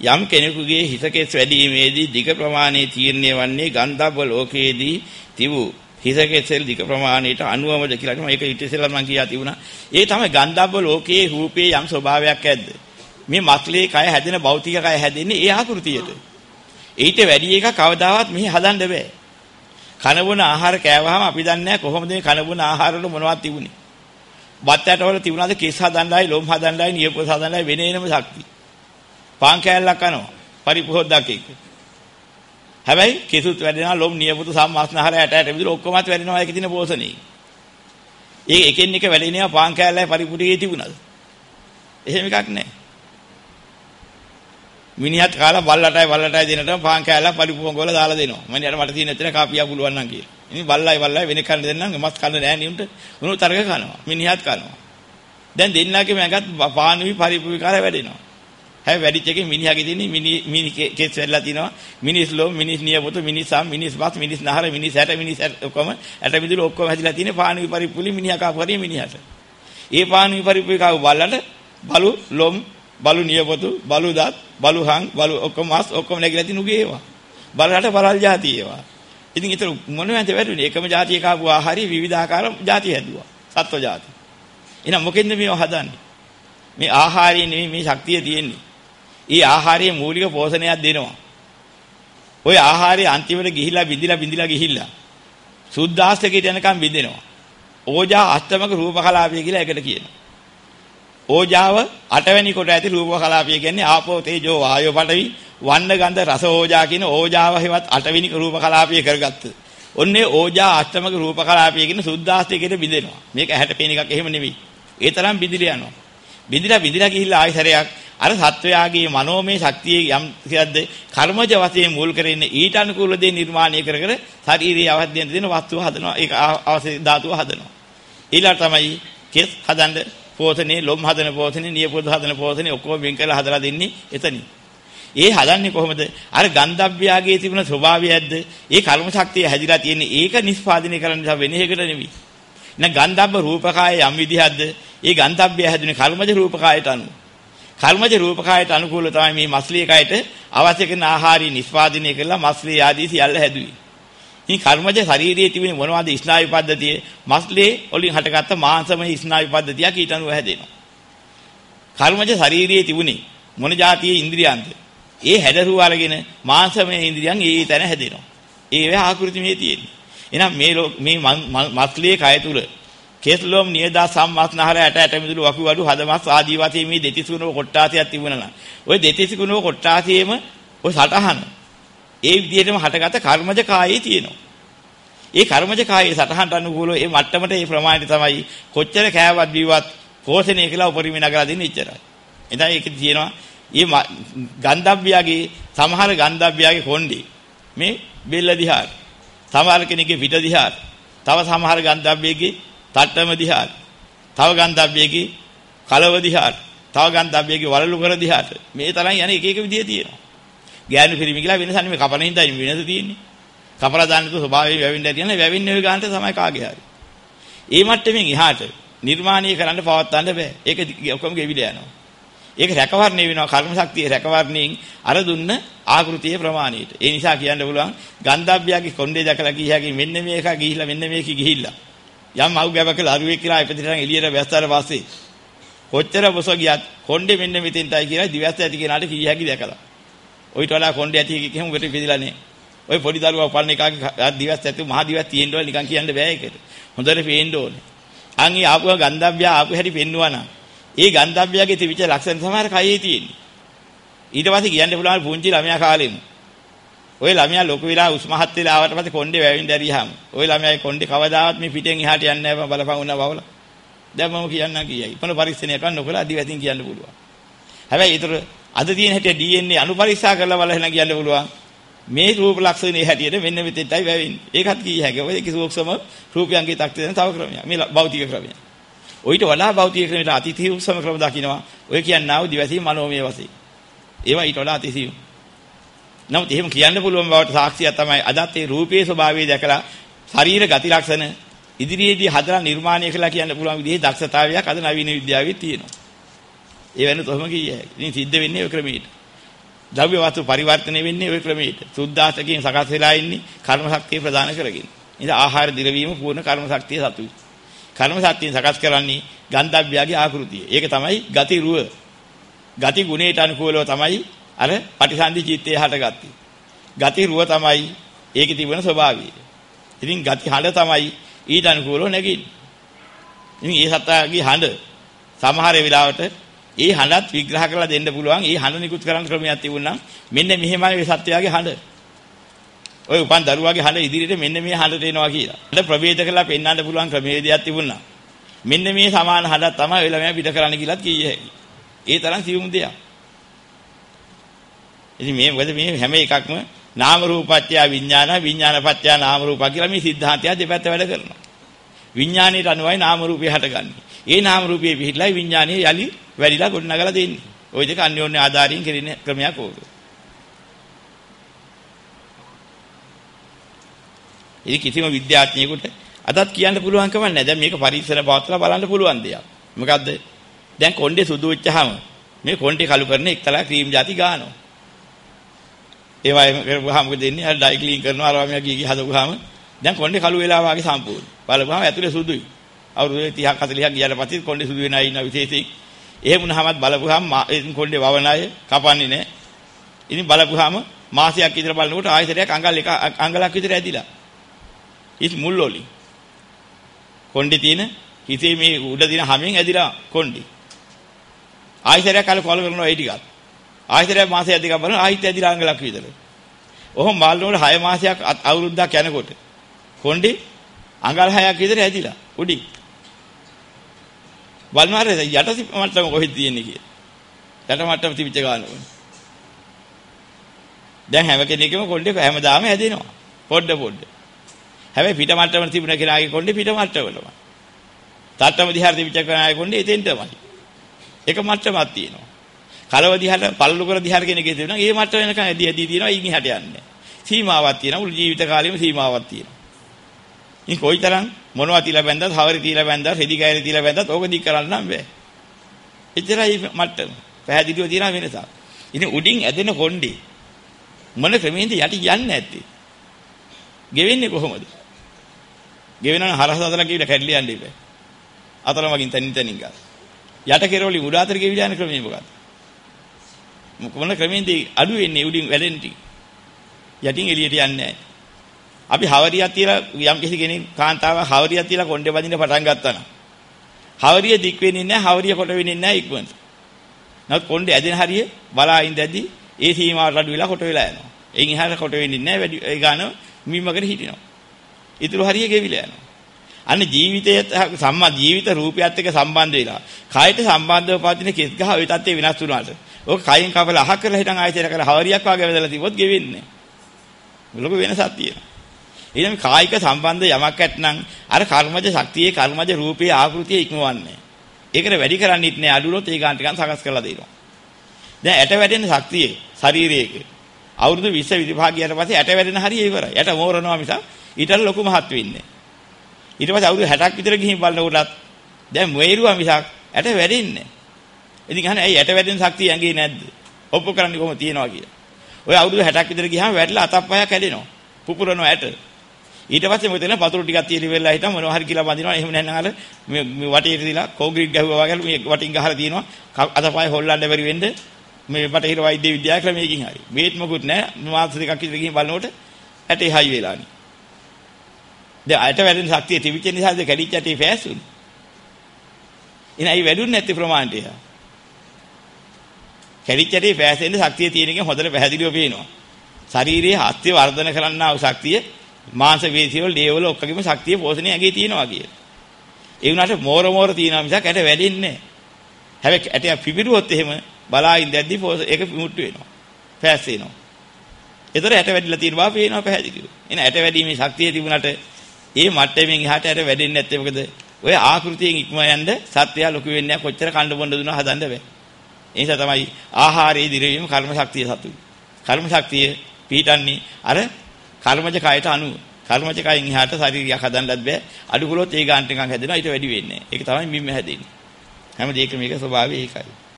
යම් කෙනෙකුගේ හිසකෙස් වැඩිීමේදී දිග ප්‍රමාණයේ තීරණය වන්නේ ගන්ධබ්බ ලෝකයේදී තිබූ හිසකෙස්ල් දිග ප්‍රමාණයට අනුවමද කියලා මම ඒක ඊට ඉස්සෙල්ලා මම කියා තිබුණා. ඒ තමයි ගන්ධබ්බ ලෝකයේ රූපේ යම් ස්වභාවයක් ඇද්ද. මේ මස්ලේ කය හැදෙන භෞතික කය හැදෙන්නේ ඒ ආකෘතියට. ඊට වැඩි එකක් කවදාවත් මෙහි හදන්න බෑ. කනබුන ආහාර කෑවහම අපි දන්නේ නැහැ කොහොමද මේ කනබුන ආහාර වල මොනවද තිබුණේ. බත් ඇටවල තිබුණාද කෙස් හදන්නයි, ලොම් හදන්නයි, නියපොත් හදන්නයි වෙන වෙනම ශක්තිය. පාන් කෑල්ලක් කනවා පරිපෝද්දක් එක්ක. හැබැයි කෙසුත් වැඩෙනවා, ලොම් නියපොතු සම්මාස්නහර ඇට මිදුළු ඔක්කොමත් වැඩෙනවා ඒකේ තියෙන පෝෂණේ. ඒ එකින් එක වැඩෙනවා පාන් කෑල්ලයි පරිපුටියේ තිබුණාද? එහෙම එකක් නැහැ. මිනිහත් කාලා බල්ලටයි දෙනටම පාන් කෑල්ලක් පරිපුවක වල දාලා දෙනවා. මම මට තියෙන එතන කාපියා පුළුවන් නම් කියලා. ඉතින් බල්ලයි වෙන කන්න දෙන්නම් මස් කන්න නෑ නියුන්ට. උණු තරක කනවා. මිනිහත් කනවා. දැන් දෙන්නාගේ මගත් පානුවි පරිපුවිකාර වැඩෙනවා. හැබැයි වැඩිච එකේ මිනිහාගේ තියෙන්නේ මිනි කෙස් වැඩලා තිනවා. මිනිස් ලොම්, මිනිස් නියපොතු, මිනිස් සම්, මිනිස් බත්, මිනිස් නහර, මිනිස් ඇට, මිනිස් ඔක්කොම ඇට මිදුළු ඔක්කොම හැදිලා තියෙන්නේ පානුවි පරිපුලි මිනිහා කාපරිය මිනිහට. ඒ පානුවි පරිපුවිකාව බල්ලට බලු ලොම්, බලු නියපොතු, බලු දත්, බලු හං, බලු ඔක්කොම මාස් ඔක්කොම නැගිලා තිනු ගේවා. බලරට බලල් જાති ඒවා. ඉතින් ඒතර මොනවද වැටුනේ? එකම જાතිය කාපු ආහාරي විවිධාකාර જાති හැදුවා. සත්ව જાති. එහෙනම් මොකෙන්ද මේව හදන්නේ? මේ ආහාරයෙන් නෙමෙයි මේ ශක්තිය තියෙන්නේ. ඊ ආහාරයේ මූලික පෝෂණයක් දෙනවා. ওই ආහාරය අන්තිමට ගිහිලා බිඳිලා ගිහිල්ලා සුද්ධාස්තකයට යනකම් බිඳෙනවා. ඕජා අෂ්ටමක රූප කලාපය කියලා එකට කියනවා. ඕජාව 8 වෙනි කොට ඇති රූප කලාපය කියන්නේ ආපෝ තේජෝ වායෝ පඨවි වන්න ගන්ධ රස ඕජා කියන ඕජාව හේවත් 8 වෙනි රූප කලාපය කරගත්ත. ඔන්නේ ඕජා අෂ්ටමක රූප කලාපය කියන සුද්ධාස්තකයට බිඳෙනවා. මේක ඇහැට පේන එකක් එහෙම නෙවෙයි. ඒ තරම් බිඳිලා යනවා. බිඳිලා ගිහිල්ලා ආයතරයක් අර සත්වයාගේ මනෝමය ශක්තිය යම් කියද්ද කර්මජ වශයෙන් මුල් කරගෙන ඊට අනුකූල දේ නිර්මාණය කර ශාරීරික අවශ්‍ය දෙන වස්තුව හදනවා. ඒක අවශ්‍ය ධාතුව හදනවා. ඊළඟ තමයි කෙස් හදන්න පෝෂණේ, ලොම් හදන පෝෂණේ, නියපොතු හදන පෝෂණේ ඔක්කොම වෙන් කරලා හදලා දෙන්නේ එතනින්. ඒ හදන්නේ කොහොමද? අර ගන්ධබ්බයාගේ තිබුණ ස්වභාවයක්ද ඒ කර්ම ශක්තිය හැදිලා තියෙන්නේ ඒක නිස්පාදනය කරන්න නිසා වෙන එකකට නෙවෙයි. නැත්නම් ගන්ධබ්බ රූපකාය යම් විදිහක්ද ඒ ගන්ධබ්බය හැදුනේ කර්මජ රූපකායට අනුව. කර්මජ රූපකායට අනුකූල තමයි මේ මස්ලී කයට අවශ්‍ය කරන ආහාරي නිස්පාදනය කරලා මස්ලී ආදී සියල්ල හැදුවේ. මේ කර්මජ ශරීරයේ තිබෙන මොනවද ස්නායු පද්ධතිය? මස්ලී වලින් හටගත්ත මාංශමය ස්නායු පද්ධතියක් ඊට අනුව හැදෙනවා. කර්මජ ශරීරයේ තිබුණේ මොන જાතියේ ඉන්ද්‍රියන්ද? ඒ හැඩරුව අරගෙන මාංශමය ඉන්ද්‍රියන් ඒ තැන හැදෙනවා. ඒවේ ආකෘති මේ තියෙන්නේ. එහෙනම් මේ මස්ලී කය තුල කෙස්ලොම් නියදා සම්මාස්නහර ඇට මිදුළු වකු වඩු හදමස් ආදී වශයෙන් මේ දෙතිස් ගුණව කොට්ටාසියක් තිබුණා නම් ওই දෙතිස් ගුණව කොට්ටාසියෙම ওই සටහන ඒ විදිහටම හටගත කර්මජ කායේ තියෙනවා. ඒ කර්මජ කායේ සටහනට අනුකූලව ඒ මට්ටමට ඒ ප්‍රමාණය තමයි කොච්චර කෑවත් බීවත් පෝෂණය කළා උපරිම නගලා දෙන්නේ ඉච්චරයි. එතන ඒක තියෙනවා මේ ගන්ධබ්බයාගේ සමහර ගන්ධබ්බයාගේ කොණ්ඩේ මේ බෙල්ල දිහා සමහර කෙනෙක්ගේ පිට දිහා තව සමහර ගන්ධබ්බයේගේ තට්ටම දිහා තව ගන්ධබ්බයේගේ කලව දිහා තව ගන්ධබ්බයේගේ වලලු කර දිහාට මේ තරම් යන එක විදිය තියෙනවා. ගෑනු පිරිමි කියලා වෙනසක් නෙමෙයි කපන හින්දා වෙනස තියෙන්නේ. කපලා දාන්න තු ස්වභාවයෙන් වැවෙන්න තියෙන වැවෙන්නේ ඔය ගන්නට තමයි කාගේ හරි. ඒ මට්ටමින් එහාට නිර්මාණය කරන්න පවත්වන්න බෑ. ඒක ඔක්කොම ගෙවිලා යනවා. ඒක රැකවරණය වෙනවා කර්ම ශක්තිය රැකවරණයෙන් අර දුන්න ආකෘතියේ ප්‍රමාණයට. ඒ නිසා කියන්න පුළුවන් ගන්ධබ්බයාගේ කොණ්ඩේ දැකලා කීයකින් මෙන්න මේක ගිහිල්ලා මෙන්න මේක ගිහිල්ලා යම් අවු ගැබක ලරුවෙක් කියලා ඉපදිටන් එළියට වැස්සාර පස්සේ කොච්චර බොස ගියත් කොණ්ඩේ මෙන්න මෙතෙන්ටයි කියලා දිවැස්ස ඇති කෙනාට කීයකි දැකලා. ඔයිට වඩා කොණ්ඩේ ඇති එකෙක් උඹට ඉපදිලා නැහැ. ඔය පොඩි දරුවා උපන්න එකාගේ දිවැස්ස ඇති මහා දිවැස් තියෙන්න ඕනේ නිකන් කියන්න බෑ ඒකට. හොඳට පේන්න ඕනේ. අන් ඒ ආපුවා ගන්ධබ්බයා ආපු හැටි පෙන්නවා නම් ඒ ගන්ධබ්බයාගේ තිබිච්ච ලක්ෂණ සමහර කයේ තියෙන්නේ. ඊට පස්සේ කියන්න පුළුවන් පුංචි ළමයා කාලෙම. ওই ළමයා ලොකු වෙලා උස්මහත් වෙලා ආවට පස්සේ කොණ්ඩේ වැවෙන්න ඇරියාම ওই ළමයාගේ කොණ්ඩේ කවදාවත් මේ පිටෙන් එහාට යන්නේ නැහැ බලපන් උනා බවලා. දැන් මම කියන්නම් කීයයි. මොන පරීක්ෂණයක් කරන්න නොකලා අදිවැසින් කියන්න පුළුවන්. හැබැයි ඒතර අද තියෙන හැටි DNA අනුපරීක්ෂා කරලා බලලා කියන්න පුළුවන්. මේ රූප ලක්ෂණේ හැටියට මෙන්න මෙතෙන්ටයි වැවෙන්නේ. ඒකත් කිය හැකියි. ඔය කිසෝක්සම රූපයන්ගේ තක්තියෙන් තව ක්‍රමයක්. මේ භෞතික ක්‍රමයක්. ඔయిత වඩා භෞතික ක්‍රමයට අතිතියුක්ෂම ක්‍රම දකින්නවා. ඔය කියන්නේ ආව දිවැසි මනෝමය වශයෙන්. ඒවා ඊට වඩා අතිසියුම්. නමුත් එහෙම කියන්න පුළුවන් බවට සාක්ෂියක් තමයි අදත් ඒ රූපයේ ස්වභාවය දැකලා ශරීර ගති ලක්ෂණ ඉදිරියේදී හදලා නිර්මාණය කළා කියන්න පුළුවන් විදිහේ දක්ෂතාවයක් අද නවීන විද්‍යාවේ තියෙනවා. ඒ වෙනත් ඔහොම කිය හැකියි. ඉතින් සිද්ධ වෙන්නේ ඔය ක්‍රමයට. ද්‍රව්‍ය වස්තු පරිවර්තනය වෙන්නේ ওই ක්‍රමයට. සුද්ධාසකයෙන් සකස් වෙලා ඉන්නේ කර්ම ශක්තිය ප්‍රදාන කරගෙන. ඉතින් ආහාර දිරවීම පූර්ණ කර්ම ශක්තිය සතුයි. කර්ම ශක්තියෙන් සකස් කරන්නේ ගන්ධබ්බයාගේ ආකෘතිය. ඒක තමයි ගති රුව. ගති ගුණයට අනුකූලව තමයි අර පටිසන්ධි චිත්තය හටගත්තේ. ගති රුව තමයි ඒකේ තිබෙන ස්වභාවය. ඉතින් ගති හඬ තමයි ඊට අනුකූලව නැගින්නේ. ඉතින් ඒ සත්‍යයේ හඬ සමහර වෙලාවට ඒ හඬත් විග්‍රහ කරලා දෙන්න පුළුවන්. ඒ හඬ නිකුත් කරන්න ක්‍රමයක් තිබුණා. මෙන්න මෙහෙමයි මේ සත්‍යයේ හඬ. ඔය උපන් දරුවාගේ හඬ ඉදිරියට මෙන්න මේ හඬට එනවා කියලා. හඬ ප්‍රවේද කරලා පෙන්වන්න පුළුවන් ක්‍රමවේදයක් තිබුණා. මෙන්න මේ සමාන හඬක් තමයි ඔය ළමයා පිට කරන්න කියලාත් කිය හැකියි. ඒ තරම් සියුම් දෙයක්. ඉතින් මේ මොකද මේ හැම එකක්ම නාම රූපත්‍ය විඥාන විඥානපත්‍ය නාම රූප කියලා මේ સિદ્ધාන්තය දෙපැත්ත වැඩ කරනවා. විඥාණයට අනුවයි නාම රූපය හටගන්නේ. ඒ නාම රූපයේ පිහිටලා විඥාණය යලි වැඩිලා ගොඩනගලා දෙන්නේ. ওই දෙක අන්‍යෝන්‍ය ආධාරයෙන් කෙරෙන ක්‍රමයක් ඕක. ඉතින් කිසිම විද්‍යාඥයෙකුට අදත් කියන්න පුළුවන් කම නැහැ. දැන් මේක පරීක්ෂණ පවත්වලා බලන්න පුළුවන් දෙයක්. මොකද්ද? දැන් කොණ්ඩේ සුදු වෙච්චාම මේ කොණ්ඩේ කළු කරන එක්තරා ක්‍රීම් ಜಾති ගන්නවා. ඒවා කරපුවාම මොකද වෙන්නේ? අර ඩයි ක්ලීන් කරනවා අරවා මෙයා ගිහි හදපුවාම දැන් කොණ්ඩේ කළු වෙලා වාගේ සම්පූර්ණ. බලපුවාම ඇතුලේ සුදුයි. අවුරුදු 30ක් 40ක් ගියාට පස්සේ කොණ්ඩේ සුදු වෙන අය ඉන්න විශේෂයෙන්. එහෙම වුණාමත් බලපුවාම කොණ්ඩේ වවන අය කපන්නේ නැහැ. ඉතින් බලපුවාම මාසයක් විතර බලනකොට ආයතරයක් අඟලක් විතර ඇදිලා. ඉස් මුල් වලින් කොණ්ඩේ තියෙන හිතේ මේ උඩ තියෙන හැමෙන් ඇදිලා කොණ්ඩේ. ආයතරයක් කල කොල කරනවා ඒ ටිකත්. ආයතරයක් මාසයක් දෙකක් බලන ආයිත් ඇදිලා අඟලක් විතර. ඔහොම මාල්නෝල 6 මාසයක් අවුරුද්දක් යනකොට කොණ්ඩේ අඟල් 6ක් විතර ඇදිලා උඩින්. බලනවා යට මට්ටම කොහෙද තියෙන්නේ කියලා. යට මට්ටම තිබිච්ච ගාන ඕනේ. දැන් හැම කෙනෙක්ගේම කොණ්ඩේ හැමදාම ඇදෙනවා. පොඩ. හැබැයි පිට මට්ටම තිබුණ කෙනාගේ කොණ්ඩේ පිට මට්ටමලම. තට්ටම දිහාට තිබිච්ච කෙනාගේ කොණ්ඩේ එතෙන්ටමයි. එක මට්ටමක් තියෙනවා. කලව දිහාට පළලු කර දිහාට කෙනෙක්ගේ තියෙනවා. ඒ මට්ටම වෙනකන් ඇදී තියෙනවා. ඊන් එහාට යන්නේ. සීමාවක් තියෙනවා. මුළු ජීවිත කාලෙම සීමාවක් තියෙනවා. ඉතින් කොයිතරම් මොනවා තියලා බැන්දත්, හවරි තියලා බැන්දත්, රෙදි කෑලි තියලා බැන්දත් ඕක දික් කරන්න නම් බෑ. එච්චරයි මට්ටම. පැහැදිලිව තියෙන වෙනසක්. ඉතින් උඩින් ඇදෙන කොණ්ඩේ මොන ක්‍රමෙන්ද යටි යන්නේ නැත්තේ? ගෙවෙන්නේ කොහොමද? ගෙවෙනන හරස් හදලා කියලා කැඩලි යන්නේ බෑ. අතරමකින් තනින් ගා. යට කෙරවලි උඩ අතර ගෙවිලා යන ක්‍රමය මොකක්ද? මොන ක්‍රමෙන්ද අඩු වෙන්නේ උඩින් වැඩෙන ටික? යටින් එළියට යන්නේ නැහැ. අපි හවරියක් තියලා යම් කිසි කෙනෙක් කාන්තාවක් හවරියක් තියලා කොණ්ඩේ බඳින්න පටන් ගත්තා නම් හවරිය දික් වෙන්නේ නැහැ, හවරිය කොට වෙන්නේ නැහැ ඉක්මනට. නමුත් කොණ්ඩේ ඇදෙන හරිය බලා ඉඳද්දි ඒ සීමාවට අඩු වෙලා කොට වෙලා යනවා. එයින් එහාට කොට වෙන්නේ නැහැ, වැඩි ඒ ගාන මිමකට හිටිනවා. ඊතුරු හරිය ගෙවිලා යනවා. අන්න ජීවිතයත් සම්මා ජීවිත රූපයත් එක්ක සම්බන්ධ වෙලා කායට සම්බන්ධව පවතින කෙස් ගහ ওই තත්ත්වේ වෙනස් වුණාට ඕක කයින් කපලා අහක් කරලා හිටන් ආයතන කරලා හවරියක් වගේ වැදලා තිබොත් ගෙවෙන්නේ නැහැ. ලොකු වෙනසක් තියෙනවා. ඊළඟ කායික සම්බන්ධ යමක් ඇත්නම් අර කර්මජ ශක්තියේ කර්මජ රූපයේ ආකෘතිය ඉක්මවන්නේ. ඒකට වැඩි කරන්නේත් නෑ අඩුනොත් ඒ ගාන ටිකක් සකස් කරලා දෙනවා. දැන් ඇට වැඩෙන ශක්තිය ශරීරයේක අවුරුදු 20 25 ගියාට පස්සේ ඇට වැඩෙන හරිය ඉවරයි. ඇට මෝරනවා මිස ඊටත් ලොකු මහත් වෙන්නේ. ඊට පස්සේ අවුරුදු 60ක් විතර ගිහින් බලනකොටත් දැන් මොයිරුවා මිසක් ඇට වැඩෙන්නේ. ඉතින් අහන්නේ ඇයි ඇට වැඩෙන ශක්තිය ඇඟේ නැද්ද? ඔප්පු කරන්නේ කොහොමද තියනවා කියලා. ඔය අවුරුදු 60ක් විතර ගියාම වැඩිලා අතක් පහක් කැඩෙනවා. පුපුරනවා ඇට. ඊට පස්සේ මොකද වෙන්නේ? පතුරු ටිකක් තියලි වෙලා හිටම මොනවා හරි කියලා බඳිනවා. එහෙම නැත්නම් අර මේ වටේට දාලා කොන්ක්‍රීට් ගැහුවා වගේ මේ වටින් ගහලා තියෙනවා. අතපය හොල්ලන්න බැරි වෙන්නේ මේ බටහිර වෛද්‍ය විද්‍යා ක්‍රමයකින් හරි. මේත් මොකුත් නැහැ. මාස දෙකක් විතර ගිහින් බලනකොට ඇටේ හයි වෙලානේ. දැන් ඇට වැඩෙන ශක්තිය තිබිච්ච නිසාද කැඩිච්ච ඇටේ පෑසුනේ. එනයි වැඩුන්නේ නැති ප්‍රමාණයට. කැඩිච්ච ඇටේ පෑසෙන්න ශක්තිය තියෙන එකෙන් හොඳට පැහැදිලිව පේනවා. ශරීරයේ හස්ත්‍ය වර්ධන කරන්නා වූ ශක්තිය මාංශ වේසියවල දේවල ඔක්කොගෙම ශක්තිය පෝෂණය ඇගේ තියෙනවා කියලා. ඒ වුණාට මෝර තියෙනවා මිසක් ඇට වැඩෙන්නේ නැහැ. හැබැයි ඇටය පිපිරුවොත් එහෙම බලා ඉඳද්දි ඒක මුට්ටු වෙනවා. පෑස් වෙනවා. ඒතර ඇට වැඩිලා තියෙන බව පේනවා පැහැදිලිව. එන ඇට වැඩිීමේ ශක්තිය තිබුණාට ඒ මට්ටමින් එහාට ඇට වැඩෙන්නේ නැත්තේ මොකද? ඔය ආකෘතියෙන් ඉක්ම යන්න සත්‍යය ලොකු වෙන්නේ නැහැ. කොච්චර කණ්ඩ බොණ්ඩ දුන්නා හදන්න බෑ. ඒ නිසා තමයි ආහාරයේ දිරවීම කර්ම ශක්තිය සතුයි. කර්ම ශක්තිය පිටන්නේ අර කර්මජ කයට අනුව. කර්මජ කයින් එහාට ශරීරයක් හදන්නත් බෑ. අඩු කළොත් ඒ ගාන්ට එකක් හැදෙනවා ඊට වැඩි වෙන්නේ නැහැ. ඒක තමයි මිම්ම හැදෙන්නේ. හැම දෙයකම මේක ස්වභාවය ඒකයි.